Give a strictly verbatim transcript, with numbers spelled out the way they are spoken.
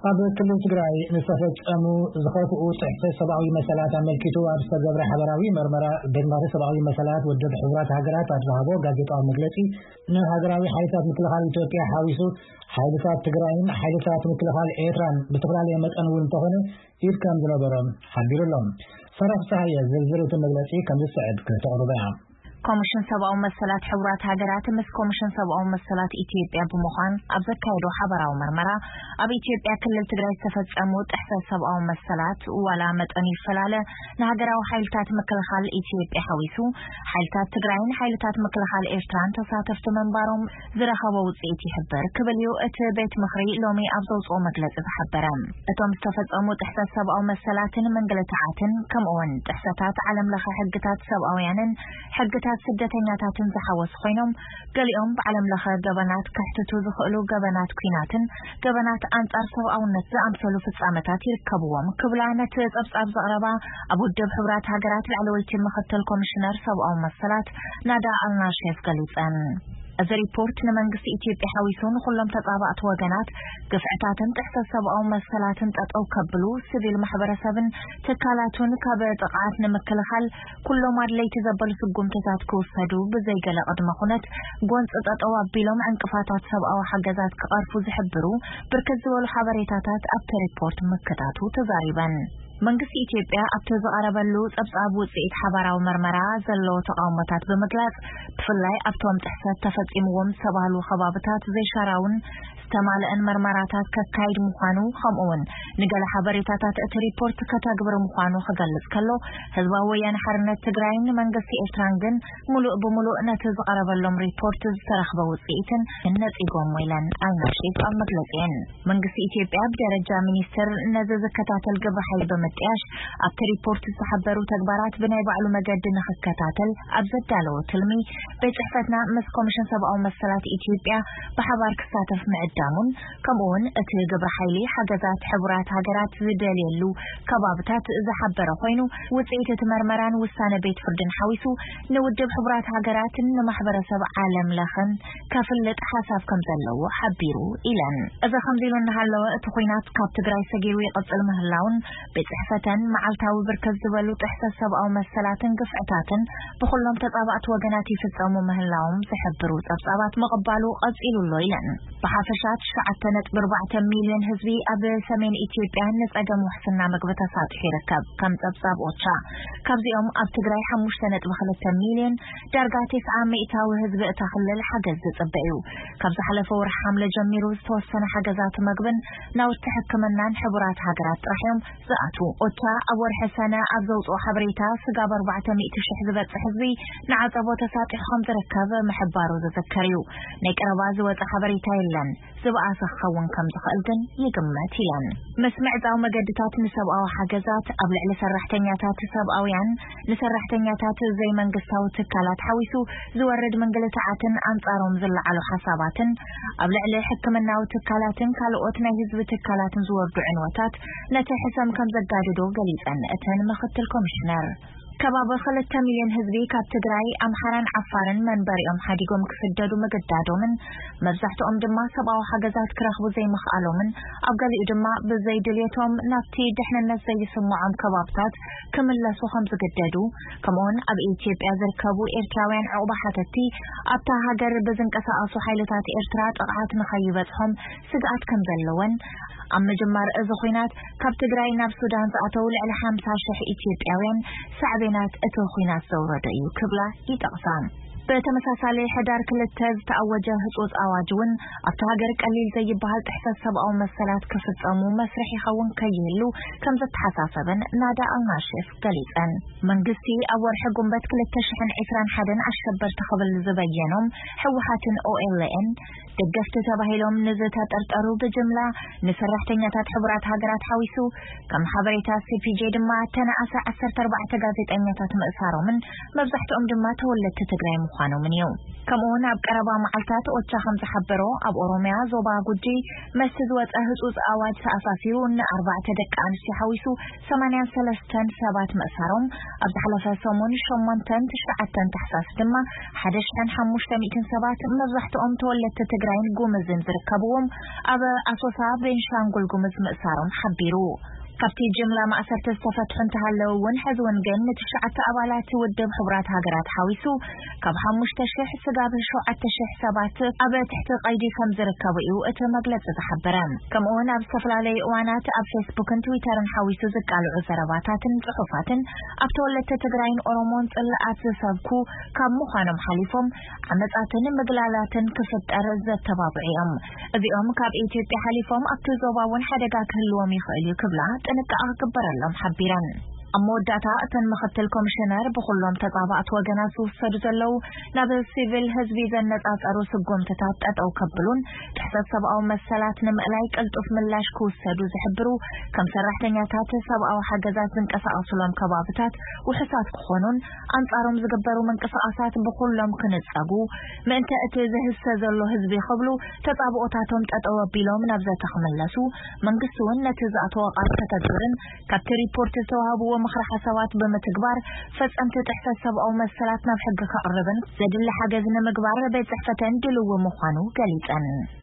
ኣብ ክልል ትግራይ ንተፈጸሙ ዝኸፍኡ ጥሕሰት ሰብኣዊ መሰላት ኣመልኪቱ ኣብ ዝተገብረ ሓበራዊ መርመራ ድንባሪ ሰብኣዊ መሰላት ውድብ ሕብራት ሃገራት ኣዝሃቦ ጋዜጣዊ መግለጺ ንሃገራዊ ሓይልታት ምክልኻል ኢትዮጵያ ሓዊሱ ሓይልታት ትግራይን ሓይልታት ምክልኻል ኤርትራን ብተፈላለየ መጠን እውን እንተኾነ ኢድ ከም ዝነበሮም ሓቢሩሎም። ሰራፍ ፀሃየ ዝርዝር እቲ መግለጺ ከም ዝስዕድ ከተቕርበ እያ። ኮሚሽን ሰብአዊ መሰላት ሕብራት ሃገራት ምስ ኮሚሽን ሰብአዊ መሰላት ኢትዮጵያ በመሆን ኣብ ዘካየዶ ሓበራዊ መርመራ ኣብ ኢትዮጵያ ክልል ትግራይ ዝተፈጸሙ ጥሕሰት ሰብአዊ መሰላት ዋላ መጠን ይፈላለ ንሃገራዊ ሓይልታት ምክልኻል ኢትዮጵያ ሓዊሱ ሓይልታት ትግራይን ሓይልታት ምክልኻል ኤርትራን ተሳተፍቲ መንባሮም ዝረኸበ ውጽኢት ይሕብር ክብል እዩ እቲ ቤት ምኽሪ ሎሚ ኣብ ዘውፅኦ መግለጺ ዝሓበረ። እቶም ዝተፈጸሙ ጥሕሰት ሰብአዊ መሰላትን መንገላታትን ከምኡውን ጥሕሰታት ዓለም ለኸ ሕግታት ሰብአውያንን ሕግታት ስደተኛታትን ዝሓወሱ ኮይኖም ገሊኦም ብዓለም ለኸ ገበናት ከሕትቱ ዝኽእሉ ገበናት ኩናትን ገበናት አንጻር ሰብአውነት ዝኣምሰሉ ፍጻመታት ይርከብዎም ክብላ ነቲ ጸብጻብ ዘቕረባ ኣብ ውድብ ሕብራት ሃገራት ላዕለወይቲ ምክትል ኮሚሽነር ሰብአዊ መሰላት ናዳ አልናሼፍ ገሊጸን። እዚ ሪፖርት ንመንግስቲ ኢትዮጵያ ሓዊሱን ኩሎም ተጣባዕቲ ወገናት ግፍዕታትን ጥሕሰት ሰብአዊ መሰላትን ጠጠው ከብሉ ሲቪል ማሕበረሰብን ትካላቱን ካብ ጥቃት ንምክልኻል ኩሎም ኣድለይቲ ዘበሉ ስጉምትታት ክውሰዱ ብዘይገለ ቅድመ ኩነት ጎንፂ ጠጠው ኣቢሎም ዕንቅፋታት ሰብአዊ ሓገዛት ክቐርፉ ዝሕብሩ ብርክት ዝበሉ ሓበሬታታት ኣብቲ ሪፖርት ምክታቱ ተዛሪበን። መንግስቲ ኢትዮጵያ ኣብቲ ዝቐረበሉ ጸብጻብ ውጽኢት ሓበራዊ መርመራ ዘለዎ ተቃውሞታት ብምግላጽ ብፍላይ ኣብቶም ጥሕሰት ተፈጺምዎም ዝተባህሉ ከባቢታት ዘይሻራውን ዝተማልአን መርመራታት ከካይድ ምዃኑ ከምኡውን ንገለ ሓበሬታታት እቲ ሪፖርት ከተግብር ምዃኑ ክገልጽ ከሎ ህዝባዊ ወያነ ሓርነት ትግራይን መንግስቲ ኤርትራን ግን ሙሉእ ብሙሉእ ነቲ ዝቐረበሎም ሪፖርት ዝተረኽበ ውጽኢትን ነጺጎም ኢለን አልናሼፍ ኣብ መግለጺአን። መንግስቲ ኢትዮጵያ ብደረጃ ሚኒስትር ነዚ ዝከታተል ግብረ ሓይሊ በመጥያሽ ኣብቲ ሪፖርት ዝተሓበሩ ተግባራት ብናይ ባዕሉ መገዲ ንኽከታተል ኣብ ዘዳለወ ትልሚ ቤት ጽሕፈትና ምስ ኮሚሽን ሰብአዊ መሰላት ኢትዮጵያ ብሓባር ክሳተፍ ምዕዳሙን ከምኡውን እቲ ግብረ ሓይሊ ሓገዛት ሕብራት ሃገራት ዝደልየሉ ከባቢታት ዝሓበረ ኮይኑ ውጽኢት እቲ መርመራን ውሳነ ቤት ፍርድን ሓዊሱ ንውድብ ሕብራት ሃገራትን ንማሕበረሰብ ዓለም ለኸን ከፍልጥ ሓሳብ ከም ዘለዎ ሓቢሩ ኢለን። እዚ ከምዚ ኢሉ እናሃለወ እቲ ኩናት ካብ ትግራይ ሰጊሩ ይቕጽል ምህላውን ቤት ጽሕፈተን መዓልታዊ ብርክት ዝበሉ ጥሕሰት ሰብአዊ መሰላትን ግፍዕታትን ብኩሎም ተጣባዕቲ ወገናት ይፍጸሙ ምህላዎም ዝሕብሩ ጸብጻባት ምቕባሉ ቀጺሉሎ ኢለን። ብሓፈሻ ትሽዓተ ነጥቢ ኣርባዕተ ሚልዮን ህዝቢ ኣብ ሰሜን ኢትዮጵያ ንጸገም ውሕስና ምግቢ ተሳትፎ ይርከብ ከም ጸብጻብ ኦቻ። ካብዚኦም ኣብ ትግራይ ሓሙሽተ ነጥቢ ክልተ ሚልዮን ዳርጋ ትስዓ ሚእታዊ ህዝቢ እታ ክልል ሓገዝ ዝጽበ እዩ። ካብ ዝሓለፈ ወርሒ ሓምለ ጀሚሩ ዝተወሰነ ሓገዛት ምግብን ናውቲ ሕክምናን ሕብራት ሃገራት ጥራሕዮም ዝኣቱ ኦቻ ኣብ ወርሒ ሰነ ኣብ ዘውፅኦ ሓበሬታ ስጋብ ኣርባዕተ ሚእቲ ሽሕ ዝበጽሕ ህዝቢ ንዓጸቦ ተሳትፎ ከም ዝርከብ ምሕባሩ ዝዝከር እዩ። ናይ ቀረባ ዝወፀ ሓበሬታ የለን ዝብኣሰ ክኸውን ከም ዝኽእል ግን ይግመት ኢለን። ምስ ምዕፃው መገድታት ንሰብኣዊ ሓገዛት ኣብ ልዕሊ ሰራሕተኛታት ሰብኣውያን ንሰራሕተኛታት ዘይመንግስታዊ ትካላት ሓዊሱ ዝወርድ መንገላታትን አንጻሮም ዝለዓሉ ሓሳባትን ኣብ ልዕሊ ሕክምናዊ ትካላትን ካልኦት ናይ ህዝቢ ትካላትን ዝወርዱ ዕንወታት ነቲ ሕሰም ከም ዘጋድዶ ገሊጸን እተን ምክትል ኮሚሽነር። ከባቢ ክልተ ሚልዮን ህዝቢ ካብ ትግራይ ኣምሓራን ዓፋርን መንበሪኦም ሓዲጎም ክስደዱ መገዳዶምን መብዛሕትኦም ድማ ሰብኣዊ ሓገዛት ክረኽቡ ዘይምኽኣሎምን ኣብ ገሊኡ ድማ ብዘይ ድልየቶም ናብቲ ድሕንነት ዘይስምዖም ከባቢታት ክምለሱ ከም ዝግደዱ ከምኡውን ኣብ ኢትዮጵያ ዝርከቡ ኤርትራውያን ዕቑባ ሓተቲ ኣብታ ሃገር ብዝንቀሳቐሱ ሓይልታት ኤርትራ ጥቕዓት ንኸይበጽሖም ስግኣት ከም ዘለወን ኣብ መጀመር እዚ ኩናት ካብ ትግራይ ናብ ሱዳን ዝኣተው ልዕሊ ሓምሳ ሽሕ ኢትዮጵያውያን ሳዕቤናት እቲ ኩናት ዘውረደ እዩ ክብላ ይጠቕሳን። በተመሳሳሊ ሕዳር ክልተ ዝተኣወጀ ህጹጽ ኣዋጅ እውን ኣብቲ ሃገር ቀሊል ዘይበሃል ጥሕሰት ሰብኣዊ መሰላት ክፍጸሙ መስርሕ ይኸውን ከይህሉ ከም ዝተሓሳሰበን ናዳ አልናሼፍ ገሊጸን። መንግስቲ ኣብ ወርሒ ጉንበት ክልተ ሽሕን ዒስራን ሓደን ኣሸበርቲ ክብል ዝበየኖም ሕወሓትን ኦኤልኤን ደገፍቲ ተባሂሎም ንዝተጠርጠሩ ብጅምላ ንሰራሕተኛታት ሕብራት ሃገራት ሓዊሱ ከም ሓበሬታ ሲፒጄ ድማ ተነኣሰ ዓሰርተ ኣርባዕተ ጋዜጠኛታት ምእሳሮምን መብዛሕትኦም ድማ ተወለድቲ ትግራይ ምዃኑ ምንዩ كمون أب قربا معلتات أوتشا خمس حبرو أب أوروميا زوبا قجي مسد وطا هصوص آواج سأساسيو إن أربعة دق أنشي حويسو ثمانية سلستن سبات مأسارهم أب تحلفا سومون شمانتن تشعتن تحساس دما حدشتن حموشتا مئتن سبات مزحتو أم تولت تقرين قومزن زركبوهم أب أسوسا بين شانقل قومز مأسارهم حبيرو كابتي جملة ما أثرت استفتح انتهالو ونحز ونقن تشعت أبالات ودب حبرات هاقرات حاويسو كابها مشتشح سقاب شو عتشح سبات أبا تحت قيدي كم زركاوئيو اتمقلت تتحبران كمون أب سفل علي اوانات أب فيسبوك تويتر حاويسو زكالو عزرباتات صحفات أب تولت تتقرين أورومون تقلقات سابكو كم مخانم حليفهم عمتاتن مقلالات كفت أرز التبابعيهم ذي أم كاب إيتيوبيا حليفهم أبتزوبا ونحدقاك هلوامي خيلي كبلات أنك أكبر لهم حبيران أموداتا أتن مختل كومشنر بخلهم تطابعت وجناس وسرزلو نابل سيفيل هزبي زنت أسأرو سقوم تتات أو كبلون تحسد سبعو مسالات نمألايك ألتف ملاش كوسادو زحبرو كم سرحتنياتات سبعو حاجزات زنكسا أصلهم كبابتات وحسات كخونون أنصارهم زقبرو من كساعات بخلهم كنتساقو من تأتي السازلو هزبي خبلو تطابعتاتهم تتأو بيلوم نبزة تخملسو من قسون نتزعتو وقار تتدورن كابتي ريبورت توهابو مخرح سوات بمتكبار فأنت تحسب أو مسلاتنا بحقك أربن زد اللي حجزنا مكبار بيت حفتن دلو مخانو قليتن